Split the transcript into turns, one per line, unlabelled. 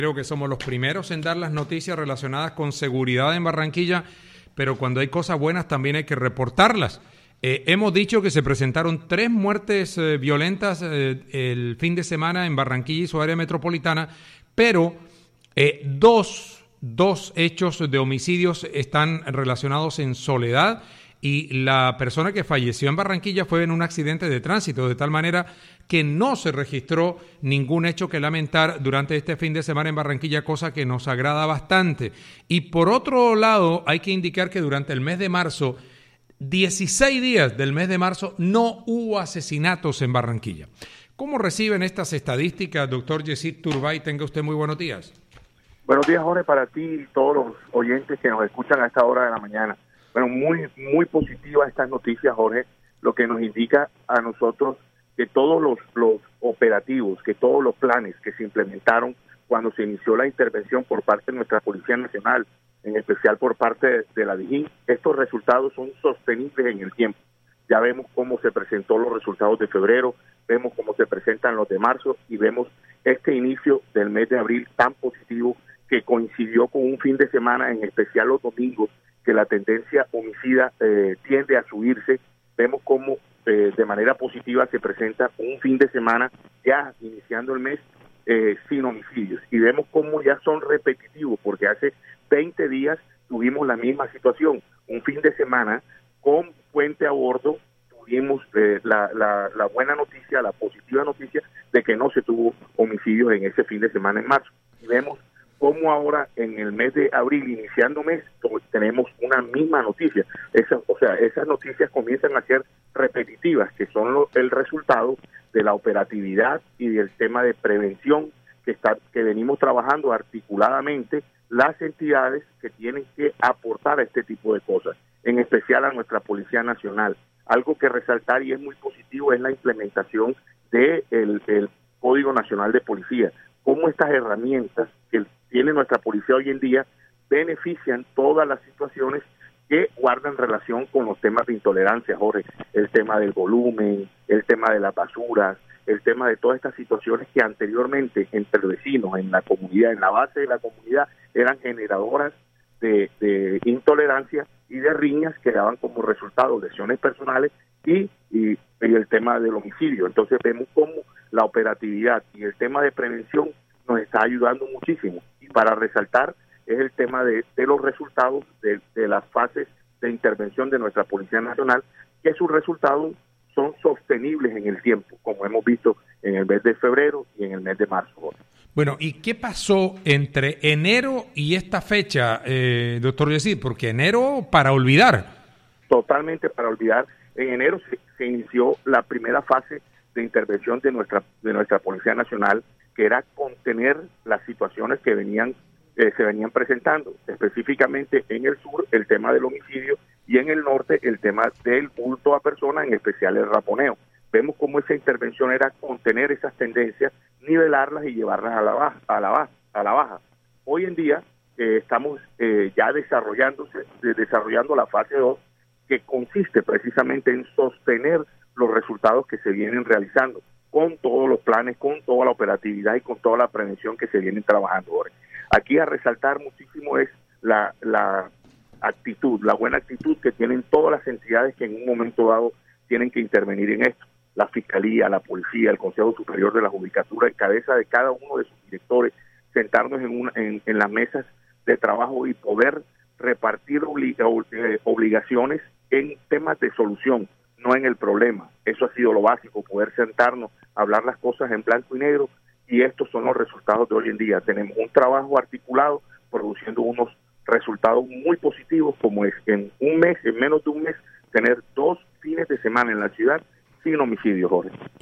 Creo que somos los primeros en dar las noticias relacionadas con seguridad en Barranquilla, pero cuando hay cosas buenas también hay que reportarlas. Hemos dicho que se presentaron 3 muertes violentas el fin de semana en Barranquilla y su área metropolitana, pero dos hechos de homicidios están relacionados en Soledad, y la persona que falleció en Barranquilla fue en un accidente de tránsito, de tal manera que no se registró ningún hecho que lamentar durante este fin de semana en Barranquilla, cosa que nos agrada bastante. Y por otro lado, hay que indicar que durante el mes de marzo, 16 días del mes de marzo, no hubo asesinatos en Barranquilla. ¿Cómo reciben estas estadísticas, doctor Yesid Turbay? Tenga usted muy buenos días.
Buenos días, Jorge, para ti y todos los oyentes que nos escuchan a esta hora de la mañana. Bueno, muy positivas estas noticias, Jorge, lo que nos indica a nosotros que todos los operativos, que todos los planes que se implementaron cuando se inició la intervención por parte de nuestra Policía Nacional, en especial por parte de la DIJÍN, estos resultados son sostenibles en el tiempo. Ya vemos cómo se presentó los resultados de febrero, vemos cómo se presentan los de marzo y vemos este inicio del mes de abril tan positivo que coincidió con un fin de semana, en especial los domingos, que la tendencia homicida tiende a subirse. Vemos cómo de manera positiva se presenta un fin de semana ya iniciando el mes sin homicidios, y vemos cómo ya son repetitivos, porque hace 20 días tuvimos la misma situación, un fin de semana con puente a bordo. Tuvimos la buena noticia, la positiva noticia de que no se tuvo homicidios en ese fin de semana en marzo, y vemos como ahora en el mes de abril, iniciando mes, tenemos una misma noticia. Esas noticias comienzan a ser repetitivas, que son el resultado de la operatividad y del tema de prevención que venimos trabajando articuladamente las entidades que tienen que aportar a este tipo de cosas, en especial a nuestra Policía Nacional. Algo que resaltar y es muy positivo es la implementación del Código Nacional de Policía. Cómo estas herramientas que tiene nuestra policía hoy en día benefician todas las situaciones que guardan relación con los temas de intolerancia, Jorge. El tema del volumen, el tema de las basuras, el tema de todas estas situaciones que anteriormente entre vecinos, en la comunidad, en la base de la comunidad, eran generadoras de intolerancia y de riñas que daban como resultado lesiones personales y el tema del homicidio. Entonces vemos cómo la operatividad y el tema de prevención nos está ayudando muchísimo. Y para resaltar es el tema de los resultados de las fases de intervención de nuestra Policía Nacional, que sus resultados son sostenibles en el tiempo, como hemos visto en el mes de febrero y en el mes de marzo.
Bueno, ¿y qué pasó entre enero y esta fecha, doctor Yesid? Porque enero para olvidar.
Totalmente para olvidar. En enero se inició la primera fase de intervención de nuestra Policía Nacional, que era contener las situaciones que se venían presentando, específicamente en el sur el tema del homicidio y en el norte el tema del hurto a personas, en especial el raponeo. Vemos cómo esa intervención era contener esas tendencias, nivelarlas y llevarlas a la baja. Hoy en día estamos ya desarrollando la fase 2, que consiste precisamente en sostener los resultados que se vienen realizando con todos los planes, con toda la operatividad y con toda la prevención que se vienen trabajando ahora. Aquí a resaltar muchísimo es la actitud, la buena actitud que tienen todas las entidades que en un momento dado tienen que intervenir en esto. La Fiscalía, la Policía, el Consejo Superior de la Judicatura, en cabeza de cada uno de sus directores, sentarnos en las mesas de trabajo y poder repartir obligaciones en temas de solución, no en el problema. Eso ha sido lo básico, poder sentarnos, hablar las cosas en blanco y negro, y estos son los resultados de hoy en día. Tenemos un trabajo articulado produciendo unos resultados muy positivos, como es en menos de un mes, tener 2 fines de semana en la ciudad sin homicidio, Jorge.